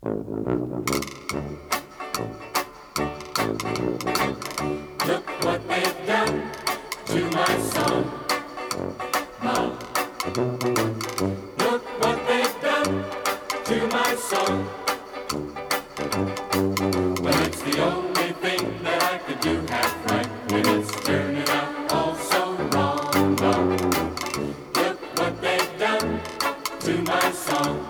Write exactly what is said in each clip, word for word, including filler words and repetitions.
Look what they've done to my song, Mom. Look what they've done to my song. Well, it's the only thing that I could do half right, and it's turning out all so wrong, Mom. Look what they've done to my song.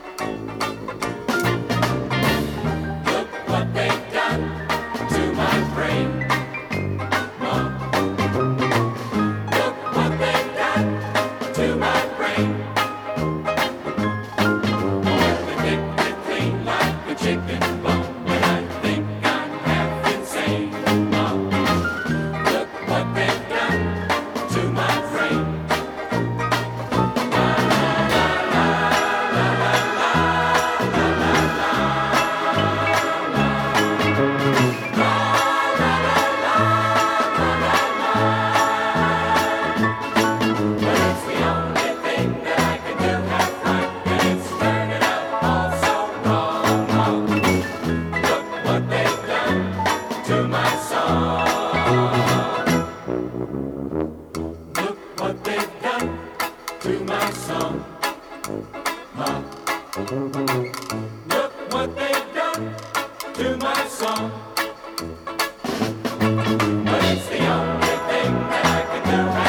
Look what they've done to my brain, Mom. Look what they've done to my brain. Oh, they kicked it clean like a chicken bone when I think I'm half insane, Mom. Look what they've done to my brain. La la la la la la la la la la. But it's the only thing that I can do half right, and it's turning out all so wrong, Mom. Look what they've done to my song. Look what they've done to my song, Mom. Look what they've done to my song. But it's the only thing that I can do.